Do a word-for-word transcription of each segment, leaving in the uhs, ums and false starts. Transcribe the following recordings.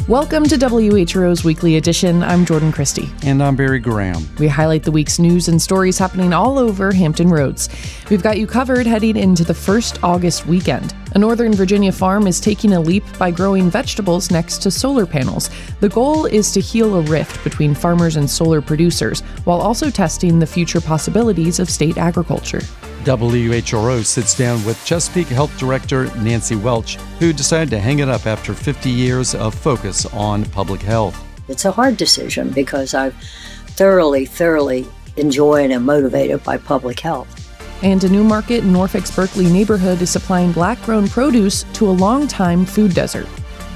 Welcome to W H R O's Weekly Edition. I'm Jordan Christie. And I'm Barry Graham. We highlight the week's news and stories happening all over Hampton Roads. We've got you covered heading into the first August weekend. A Northern Virginia farm is taking a leap by growing vegetables next to solar panels. The goal is to heal a rift between farmers and solar producers, while also testing the future possibilities of state agriculture. W H R O sits down with Chesapeake Health Director Nancy Welch, who decided to hang it up after fifty years of focus on public health. It's a hard decision because I've thoroughly, thoroughly enjoyed and am motivated by public health. And a new market in Norfolk's Berkeley neighborhood is supplying black-grown produce to a long-time food desert.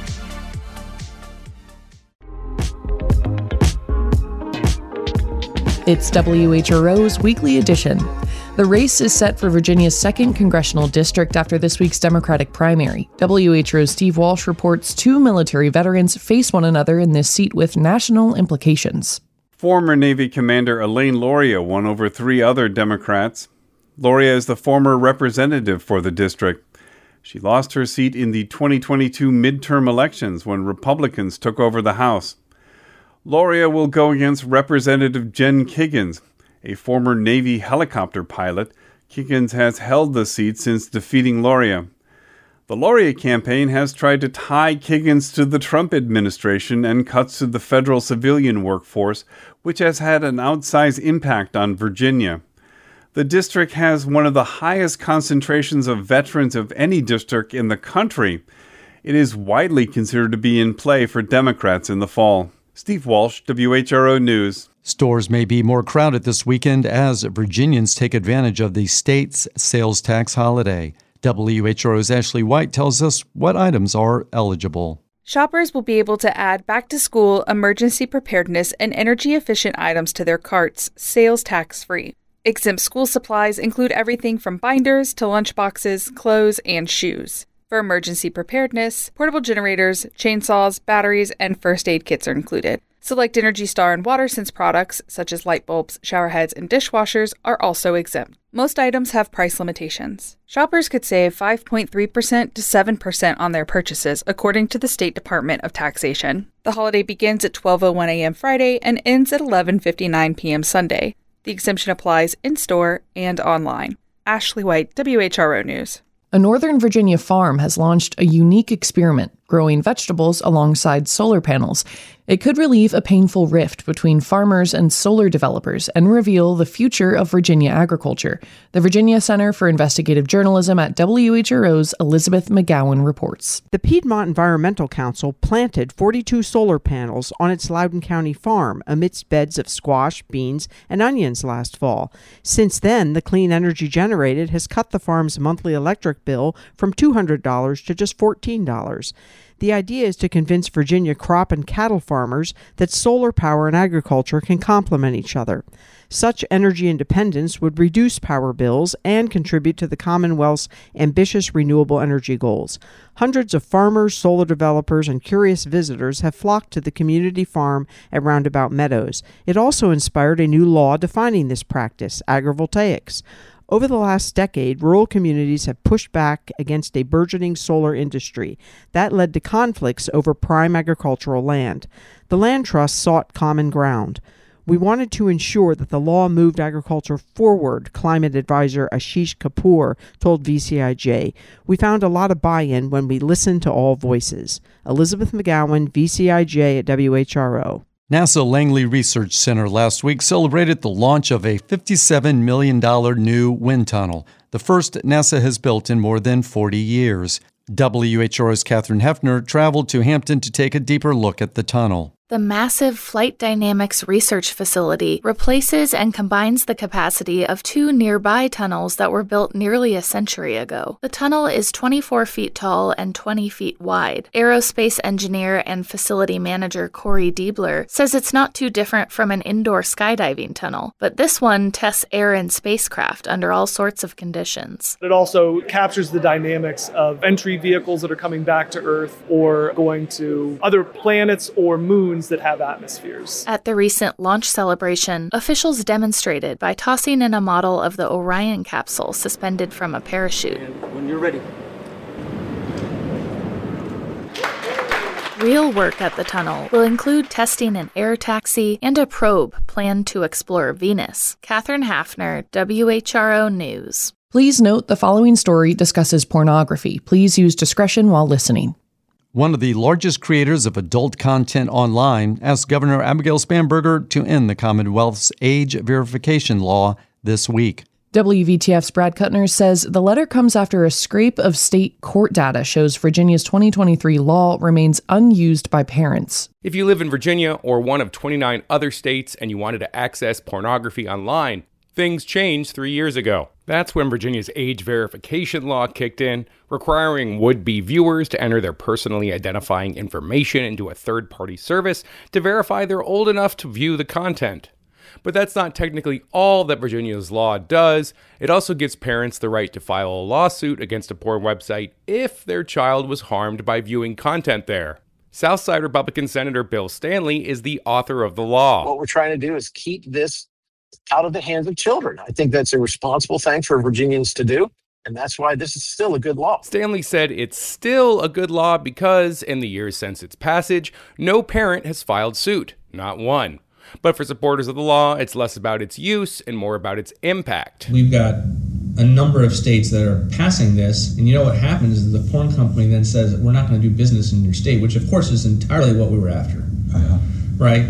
It's W H R O's Weekly Edition. The race is set for Virginia's second congressional district after this week's Democratic primary. W H R O's Steve Walsh reports two military veterans face one another in this seat with national implications. Former Navy Commander Elaine Loria won over three other Democrats. Loria is the former representative for the district. She lost her seat in the twenty twenty-two midterm elections when Republicans took over the House. Loria will go against Representative Jen Kiggins, a former Navy helicopter pilot. Kiggins has held the seat since defeating Loria. The Loria campaign has tried to tie Kiggins to the Trump administration and cuts to the federal civilian workforce, which has had an outsized impact on Virginia. The district has one of the highest concentrations of veterans of any district in the country. It is widely considered to be in play for Democrats in the fall. Steve Walsh, W H R O News. Stores may be more crowded this weekend as Virginians take advantage of the state's sales tax holiday. W H R O's Ashley White tells us what items are eligible. Shoppers will be able to add back-to-school, emergency preparedness, and energy-efficient items to their carts, sales tax-free. Exempt school supplies include everything from binders to lunchboxes, clothes, and shoes. For emergency preparedness, portable generators, chainsaws, batteries, and first aid kits are included. Select Energy Star and WaterSense products, such as light bulbs, shower heads, and dishwashers, are also exempt. Most items have price limitations. Shoppers could save five point three percent to seven percent on their purchases, according to the State Department of Taxation. The holiday begins at twelve oh one a.m. Friday and ends at eleven fifty-nine p.m. Sunday. The exemption applies in-store and online. Ashley White, W H R O News. A Northern Virginia farm has launched a unique experiment, growing vegetables alongside solar panels. It could relieve a painful rift between farmers and solar developers and reveal the future of Virginia agriculture. The Virginia Center for Investigative Journalism at W H R O's Elizabeth McGowan reports. The Piedmont Environmental Council planted forty-two solar panels on its Loudoun County farm amidst beds of squash, beans, and onions last fall. Since then, the clean energy generated has cut the farm's monthly electric bill from two hundred dollars to just fourteen dollars. The idea is to convince Virginia crop and cattle farmers that solar power and agriculture can complement each other. Such energy independence would reduce power bills and contribute to the Commonwealth's ambitious renewable energy goals. Hundreds of farmers, solar developers, and curious visitors have flocked to the community farm at Roundabout Meadows. It also inspired a new law defining this practice, agrivoltaics. Over the last decade, rural communities have pushed back against a burgeoning solar industry. That led to conflicts over prime agricultural land. The land trust sought common ground. We wanted to ensure that the law moved agriculture forward, climate advisor Ashish Kapoor told V C I J. We found a lot of buy-in when we listened to all voices. Elizabeth McGowan, V C I J at W H R O. NASA Langley Research Center last week celebrated the launch of a fifty-seven million dollars new wind tunnel, the first NASA has built in more than forty years. W H R O's Catherine Hefner traveled to Hampton to take a deeper look at the tunnel. The massive Flight Dynamics research facility replaces and combines the capacity of two nearby tunnels that were built nearly a century ago. The tunnel is twenty-four feet tall and twenty feet wide. Aerospace engineer and facility manager Corey Diebler says it's not too different from an indoor skydiving tunnel, but this one tests air and spacecraft under all sorts of conditions. It also captures the dynamics of entry vehicles that are coming back to Earth or going to other planets or moons that have atmospheres. At the recent launch celebration, officials demonstrated by tossing in a model of the Orion capsule suspended from a parachute. And when you're ready. Real work at the tunnel will include testing an air taxi and a probe planned to explore Venus. Katherine Hafner, W H R O News. Please note the following story discusses pornography. Please use discretion while listening. One of the largest creators of adult content online asked Governor Abigail Spanberger to end the Commonwealth's age verification law this week. W V T F's Brad Kuttner says the letter comes after a scrape of state court data shows Virginia's twenty twenty-three law remains unused by parents. If you live in Virginia or one of twenty-nine other states and you wanted to access pornography online, things changed three years ago. That's when Virginia's age verification law kicked in, requiring would-be viewers to enter their personally identifying information into a third-party service to verify they're old enough to view the content. But that's not technically all that Virginia's law does. It also gives parents the right to file a lawsuit against a porn website if their child was harmed by viewing content there. Southside Republican Senator Bill Stanley is the author of the law. What we're trying to do is keep this out of the hands of children. I think that's a responsible thing for Virginians to do, and that's why this is still a good law. Stanley said it's still a good law because, in the years since its passage, no parent has filed suit, not one. But for supporters of the law, it's less about its use and more about its impact. We've got a number of states that are passing this, and you know what happens is the porn company then says, we're not going to do business in your state, which of course is entirely what we were after, uh-huh. right?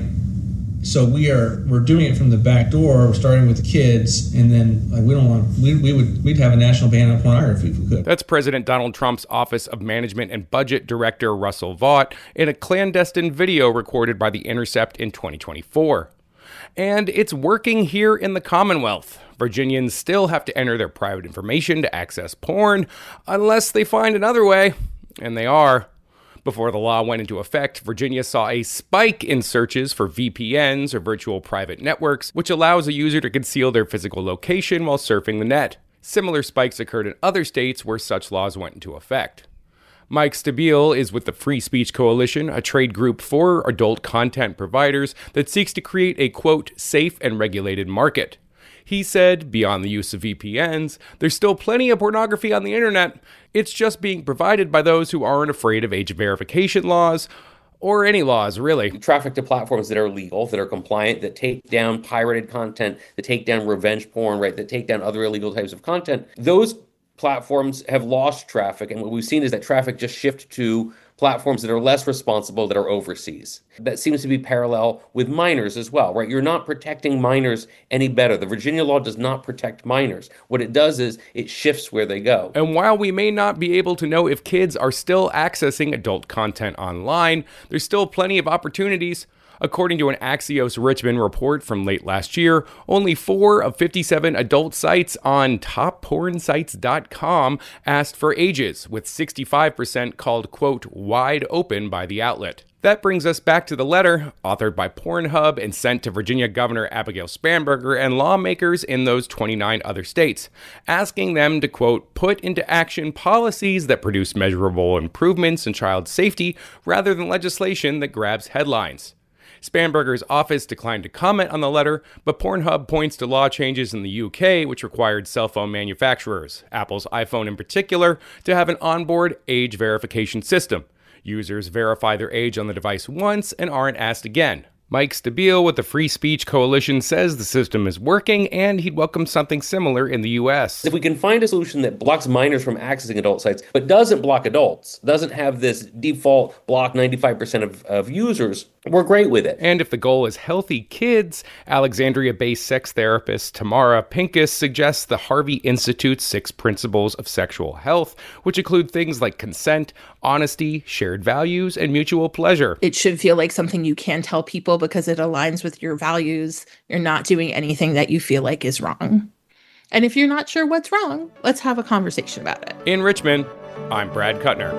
So we are we're doing it from the back door. We're starting with the kids, and then like we don't want we we would we'd have a national ban on pornography if we could. That's President Donald Trump's Office of Management and Budget Director Russell Vought in a clandestine video recorded by The Intercept in twenty twenty-four. And it's working here in the Commonwealth. Virginians still have to enter their private information to access porn, unless they find another way, and they are. Before the law went into effect, Virginia saw a spike in searches for V P Ns, or virtual private networks, which allows a user to conceal their physical location while surfing the net. Similar spikes occurred in other states where such laws went into effect. Mike Stabile is with the Free Speech Coalition, a trade group for adult content providers that seeks to create a, quote, safe and regulated market. He said, beyond the use of V P Ns, there's still plenty of pornography on the internet. It's just being provided by those who aren't afraid of age verification laws, or any laws, really. Traffic to platforms that are legal, that are compliant, that take down pirated content, that take down revenge porn, right, that take down other illegal types of content. Those platforms have lost traffic, and what we've seen is that traffic just shift to platforms that are less responsible, that are overseas. That seems to be parallel with minors as well, right? You're not protecting minors any better. The Virginia law does not protect minors. What it does is it shifts where they go. And while we may not be able to know if kids are still accessing adult content online, there's still plenty of opportunities. According to an Axios Richmond report from late last year, only four of fifty-seven adult sites on top porn sites dot com asked for ages, with sixty-five percent called, quote, wide open by the outlet. That brings us back to the letter, authored by Pornhub and sent to Virginia Governor Abigail Spanberger and lawmakers in those twenty-nine other states, asking them to, quote, put into action policies that produce measurable improvements in child safety rather than legislation that grabs headlines. Spanberger's office declined to comment on the letter, but Pornhub points to law changes in the U K which required cell phone manufacturers, Apple's iPhone in particular, to have an onboard age verification system. Users verify their age on the device once and aren't asked again. Mike Stabile with the Free Speech Coalition says the system is working and he'd welcome something similar in the U S. If we can find a solution that blocks minors from accessing adult sites, but doesn't block adults, doesn't have this default block ninety-five percent of, of users, we're great with it. And if the goal is healthy kids, Alexandria-based sex therapist Tamara Pincus suggests the Harvey Institute's six principles of sexual health, which include things like consent, honesty, shared values, and mutual pleasure. It should feel like something you can tell people because it aligns with your values. You're not doing anything that you feel like is wrong. And if you're not sure what's wrong, let's have a conversation about it. In Richmond, I'm Brad Kuttner.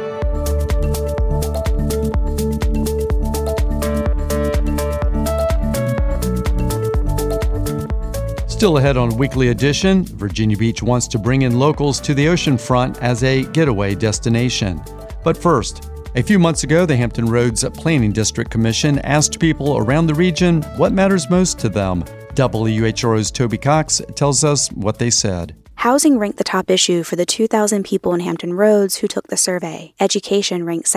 Still ahead on Weekly Edition, Virginia Beach wants to bring in locals to the oceanfront as a getaway destination. But first, a few months ago, the Hampton Roads Planning District Commission asked people around the region what matters most to them. W H R O's Toby Cox tells us what they said. Housing ranked the top issue for the two thousand people in Hampton Roads who took the survey. Education ranked second.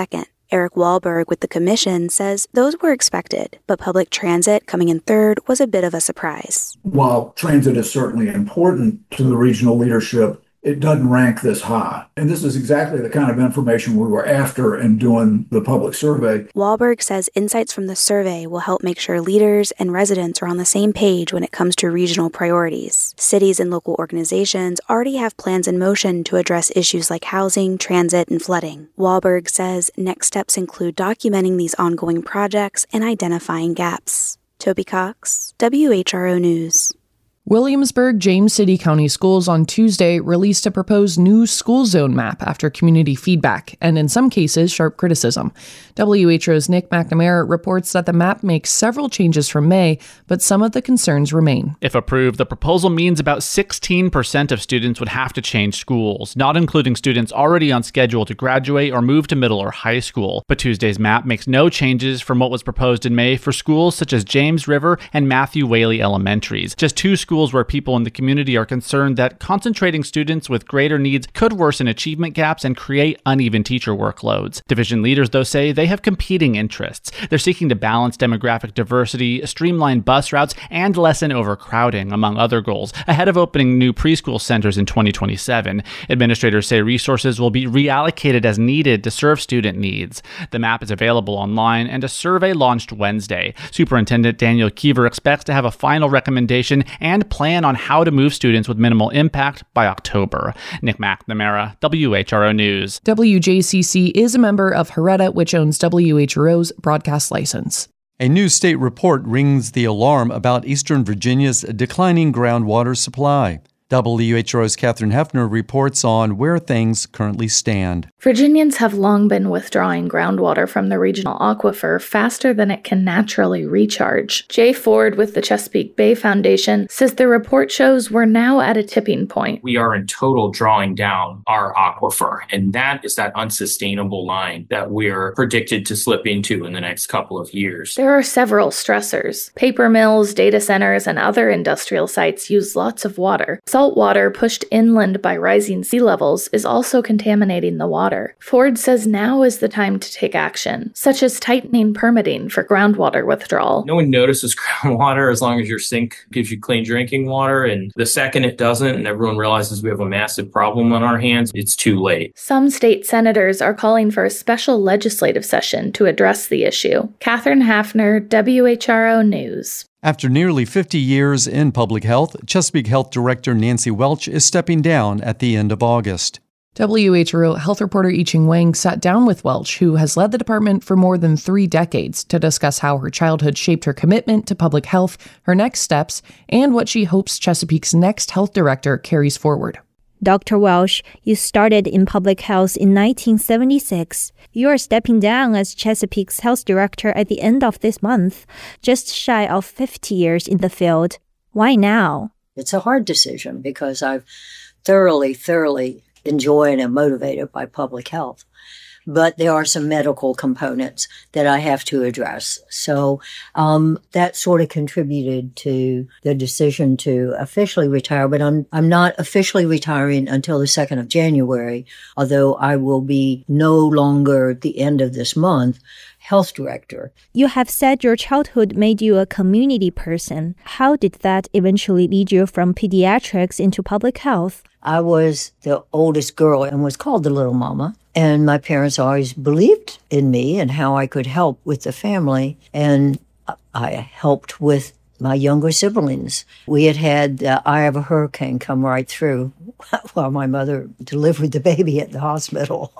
Eric Wahlberg with the commission says those were expected, but public transit coming in third was a bit of a surprise. While transit is certainly important to the regional leadership, it doesn't rank this high. And this is exactly the kind of information we were after in doing the public survey. Wahlberg says insights from the survey will help make sure leaders and residents are on the same page when it comes to regional priorities. Cities and local organizations already have plans in motion to address issues like housing, transit, and flooding. Wahlberg says next steps include documenting these ongoing projects and identifying gaps. Toby Cox, W H R O News. Williamsburg James City County Schools on Tuesday released a proposed new school zone map after community feedback and, in some cases, sharp criticism. W H O's Nick McNamara reports that the map makes several changes from May, but some of the concerns remain. If approved, the proposal means about sixteen percent of students would have to change schools, not including students already on schedule to graduate or move to middle or high school. But Tuesday's map makes no changes from what was proposed in May for schools such as James River and Matthew Whaley Elementaries, just two schools Schools where people in the community are concerned that concentrating students with greater needs could worsen achievement gaps and create uneven teacher workloads. Division leaders, though, say they have competing interests. They're seeking to balance demographic diversity, streamline bus routes, and lessen overcrowding, among other goals, ahead of opening new preschool centers in twenty twenty-seven. Administrators say resources will be reallocated as needed to serve student needs. The map is available online, and a survey launched Wednesday. Superintendent Daniel Kiever expects to have a final recommendation and plan on how to move students with minimal impact by October. Nick McNamara, W H R O News. W J C C is a member of Hereta, which owns W H R O's broadcast license. A new state report rings the alarm about Eastern Virginia's declining groundwater supply. W H R O's Katherine Hefner reports on where things currently stand. Virginians have long been withdrawing groundwater from the regional aquifer faster than it can naturally recharge. Jay Ford with the Chesapeake Bay Foundation says the report shows we're now at a tipping point. We are in total drawing down our aquifer, and that is that unsustainable line that we're predicted to slip into in the next couple of years. There are several stressors. Paper mills, data centers, and other industrial sites use lots of water. Salt water pushed inland by rising sea levels is also contaminating the water. Ford says now is the time to take action, such as tightening permitting for groundwater withdrawal. No one notices groundwater as long as your sink gives you clean drinking water, and the second it doesn't and everyone realizes we have a massive problem on our hands, it's too late. Some state senators are calling for a special legislative session to address the issue. Katherine Hafner, W H R O News. After nearly fifty years in public health, Chesapeake Health Director Nancy Welch is stepping down at the end of August. W H R O health reporter Yi-Ching Wang sat down with Welch, who has led the department for more than three decades, to discuss how her childhood shaped her commitment to public health, her next steps, and what she hopes Chesapeake's next health director carries forward. Doctor Welch, you started in public health in nineteen seventy-six. You are stepping down as Chesapeake's health director at the end of this month, just shy of fifty years in the field. Why now? It's a hard decision because I've thoroughly, thoroughly enjoyed and am motivated by public health. But there are some medical components that I have to address. So um, that sort of contributed to the decision to officially retire. But I'm I'm not officially retiring until the second of January, although I will be no longer at the end of this month health director. You have said your childhood made you a community person. How did that eventually lead you from pediatrics into public health? I was the oldest girl and was called the little mama. And my parents always believed in me and how I could help with the family. And I helped with my younger siblings. We had had the eye of a hurricane come right through while my mother delivered the baby at the hospital.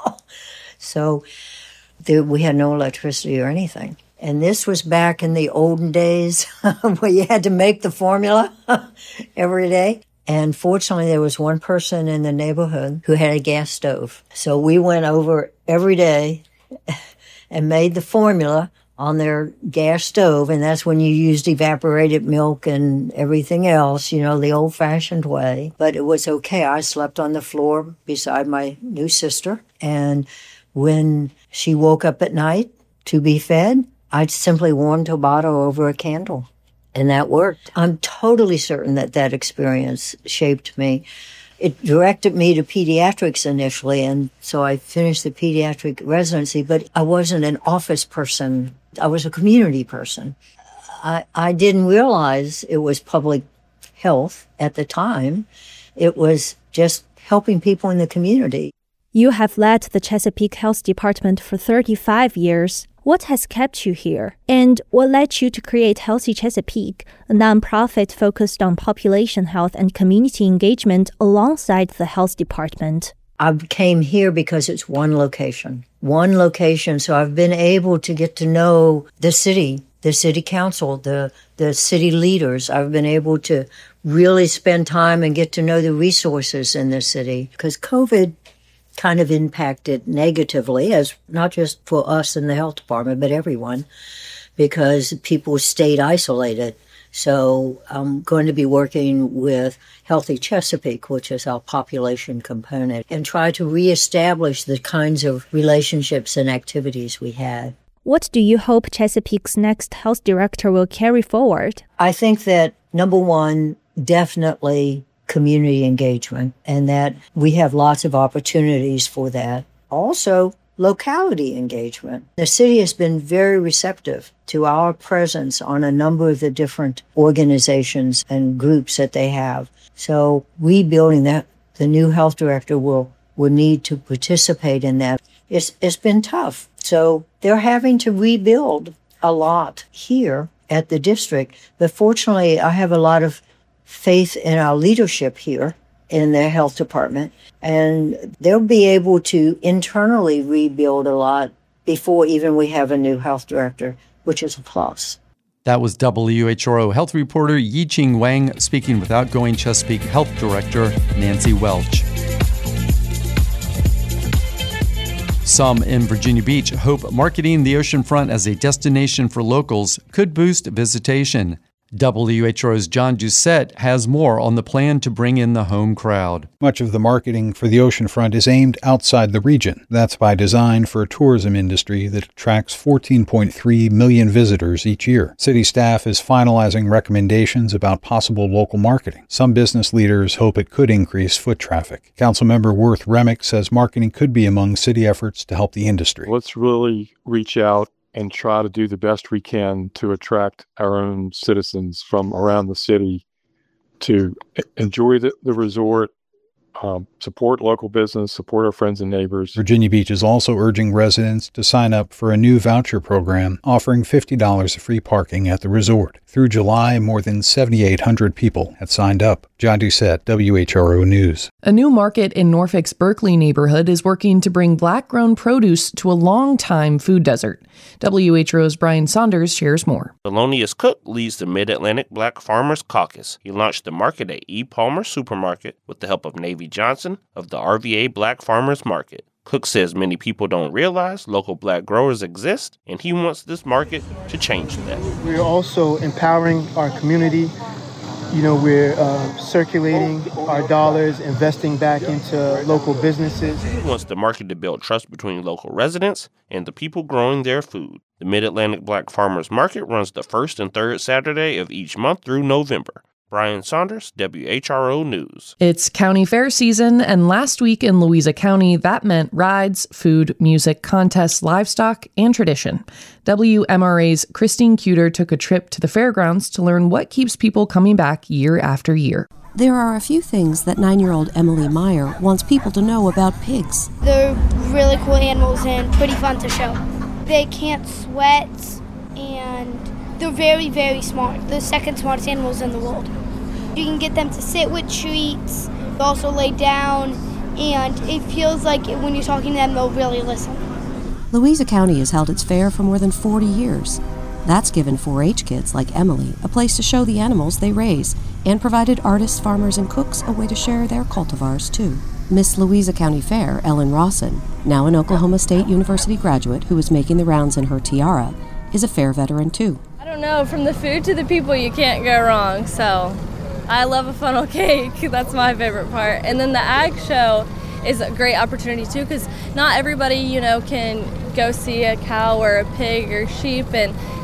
So there, we had no electricity or anything. And this was back in the olden days where you had to make the formula every day. And fortunately, there was one person in the neighborhood who had a gas stove. So we went over every day and made the formula on their gas stove. And that's when you used evaporated milk and everything else, you know, the old-fashioned way. But it was okay. I slept on the floor beside my new sister. And when she woke up at night to be fed, I simply warmed a bottle over a candle. And that worked. I'm totally certain that that experience shaped me it directed me to pediatrics initially, and so I finished the pediatric residency, but I wasn't an office person. I was a community person. I, I didn't realize it was public health at the time. It was just helping people in the community. You have led the Chesapeake Health Department for thirty-five years. What has kept you here? And what led you to create Healthy Chesapeake, a nonprofit focused on population health and community engagement alongside the health department? I came here because it's one location. One location, so I've been able to get to know the city, the city council, the, the city leaders. I've been able to really spend time and get to know the resources in the city, because COVID kind of impacted negatively, as not just for us in the health department, but everyone, because people stayed isolated. So I'm going to be working with Healthy Chesapeake, which is our population component, and try to reestablish the kinds of relationships and activities we had. What do you hope Chesapeake's next health director will carry forward? I think that, number one, definitely community engagement, and that we have lots of opportunities for that. Also, locality engagement. The city has been very receptive to our presence on a number of the different organizations and groups that they have. So rebuilding that, the new health director will, will need to participate in that. It's, it's been tough. So they're having to rebuild a lot here at the district. But fortunately, I have a lot of faith in our leadership here in their health department, and they'll be able to internally rebuild a lot before even we have a new health director, which is a plus. That was W H R O health reporter Yi-Ching Wang speaking with outgoing Chesapeake Health Director Nancy Welch. Some in Virginia Beach hope marketing the oceanfront as a destination for locals could boost visitation. W H R O's John Doucette has more on the plan to bring in the home crowd. Much of the marketing for the oceanfront is aimed outside the region. That's by design for a tourism industry that attracts fourteen point three million visitors each year. City staff is finalizing recommendations about possible local marketing. Some business leaders hope it could increase foot traffic. Councilmember Worth Remick says marketing could be among city efforts to help the industry. Let's really reach out and try to do the best we can to attract our own citizens from around the city to enjoy the, the resort, um, support local business, support our friends and neighbors. Virginia Beach is also urging residents to sign up for a new voucher program offering fifty dollars of free parking at the resort. Through July, more than seven thousand eight hundred people had signed up. John Doucette, W H R O News. A new market in Norfolk's Berkeley neighborhood is working to bring black-grown produce to a long-time food desert. W H R O's Brian Saunders shares more. Thelonious Cook leads the Mid-Atlantic Black Farmers Caucus. He launched the market at E. Palmer Supermarket with the help of Navy Johnson of the R V A Black Farmers Market. Cook says many people don't realize local black growers exist, and he wants this market to change that. We're also empowering our community. You know, we're uh, circulating our dollars, investing back into local businesses. He wants the market to build trust between local residents and the people growing their food. The Mid-Atlantic Black Farmers Market runs the first and third Saturday of each month through November. Brian Saunders, W H R O News. It's county fair season, and last week in Louisa County, that meant rides, food, music, contests, livestock, and tradition. W M R A's Christine Cuter took a trip to the fairgrounds to learn what keeps people coming back year after year. There are a few things that nine-year-old Emily Meyer wants people to know about pigs. They're really cool animals and pretty fun to show. They can't sweat, and they're very, very smart. They're the second smartest animals in the world. You can get them to sit with treats, also lay down, and it feels like when you're talking to them, they'll really listen. Louisa County has held its fair for more than forty years. That's given four H kids like Emily a place to show the animals they raise and provided artists, farmers, and cooks a way to share their cultivars, too. Miss Louisa County Fair, Ellen Rawson, now an Oklahoma State University graduate who is making the rounds in her tiara, is a fair veteran, too. I don't know, from the food to the people, you can't go wrong, so I love a funnel cake. That's my favorite part. And then the ag show is a great opportunity, too, because not everybody, you know, can go see a cow or a pig or sheep, and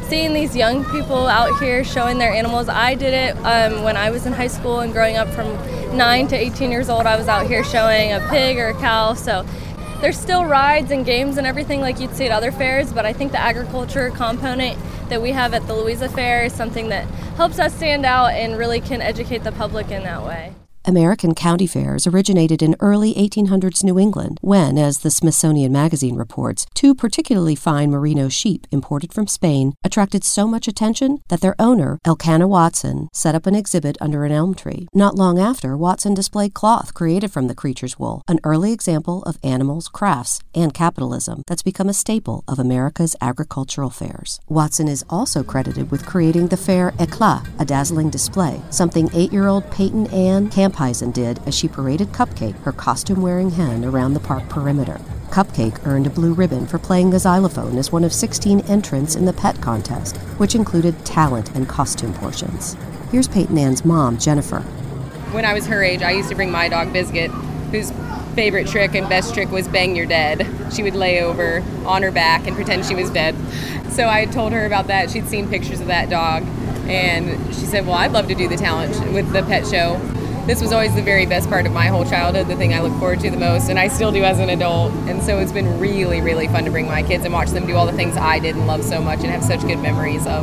seeing these young people out here showing their animals. I did it um, when I was in high school and growing up from nine to eighteen years old. I was out here showing a pig or a cow. So there's still rides and games and everything like you'd see at other fairs, but I think the agriculture component that we have at the Louisa Fair is something that helps us stand out and really can educate the public in that way. American county fairs originated in early eighteen hundreds New England when, as the Smithsonian Magazine reports, two particularly fine merino sheep imported from Spain attracted so much attention that their owner, Elkanah Watson, set up an exhibit under an elm tree. Not long after, Watson displayed cloth created from the creature's wool, an early example of animals, crafts, and capitalism that's become a staple of America's agricultural fairs. Watson is also credited with creating the fair Eclat, a dazzling display, something eight-year-old Peyton Ann Camphisen did as she paraded Cupcake, her costume-wearing hen, around the park perimeter. Cupcake earned a blue ribbon for playing the xylophone as one of sixteen entrants in the pet contest, which included talent and costume portions. Here's Peyton Ann's mom, Jennifer. When I was her age, I used to bring my dog Biscuit, whose favorite trick and best trick was bang you're dead. She would lay over on her back and pretend she was dead. So I had told her about that. She'd seen pictures of that dog, and she said, well, I'd love to do the talent with the pet show. This was always the very best part of my whole childhood, the thing I look forward to the most, and I still do as an adult. And so it's been really, really fun to bring my kids and watch them do all the things I did and love so much and have such good memories of.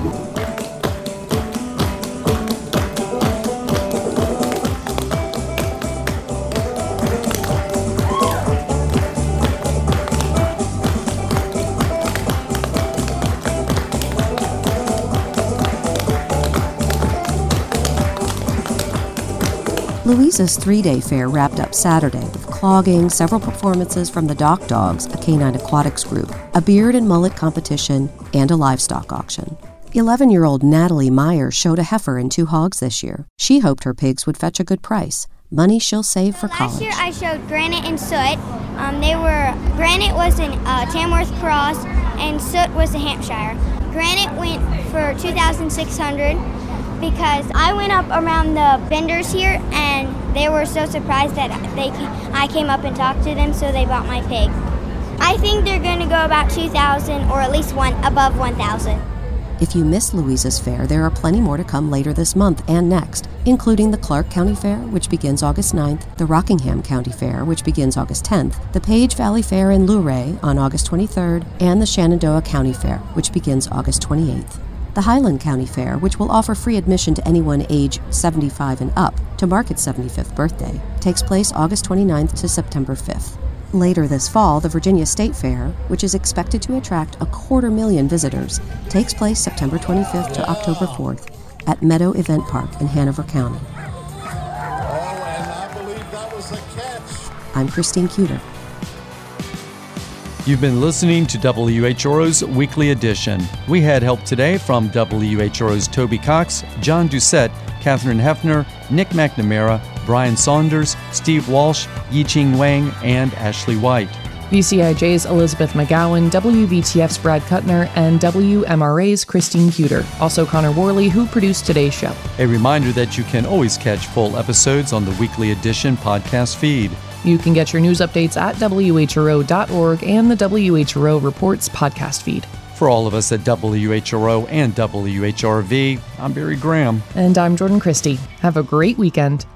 Louisa's three-day fair wrapped up Saturday with clogging, several performances from the Dock Dogs, a canine aquatics group, a beard and mullet competition, and a livestock auction. eleven-year-old Natalie Meyer showed a heifer and two hogs this year. She hoped her pigs would fetch a good price, money she'll save for college. Last year I showed Granite and Soot. Um, they were Granite was an uh, Tamworth Cross and Soot was a Hampshire. Granite went for two thousand six hundred dollars. Because I went up around the vendors here and they were so surprised that they I came up and talked to them, so they bought my pig. I think they're going to go about two thousand or at least one above one thousand. If you missed Louisa's fair, there are plenty more to come later this month and next, including the Clark County Fair, which begins August ninth, the Rockingham County Fair, which begins August tenth, the Page Valley Fair in Luray on August twenty-third, and the Shenandoah County Fair, which begins August twenty-eighth. The Highland County Fair, which will offer free admission to anyone age seventy-five and up to mark its seventy-fifth birthday, takes place August twenty-ninth to September fifth. Later this fall, the Virginia State Fair, which is expected to attract a quarter million visitors, takes place September twenty-fifth to October fourth at Meadow Event Park in Hanover County. Oh, and I believe that was a catch. I'm Christine Cuter. You've been listening to W H R O's Weekly Edition. We had help today from W H R O's Toby Cox, John Doucette, Catherine Hefner, Nick McNamara, Brian Saunders, Steve Walsh, Yi-Ching Wang, and Ashley White. V C I J's Elizabeth McGowan, W B T F's Brad Kuttner, and W M R A's Christine Cuter. Also Connor Worley, who produced today's show. A reminder that you can always catch full episodes on the Weekly Edition podcast feed. You can get your news updates at W H R O dot org and the W H R O Reports podcast feed. For all of us at W H R O and W H R V, I'm Barry Graham. And I'm Jordan Christie. Have a great weekend.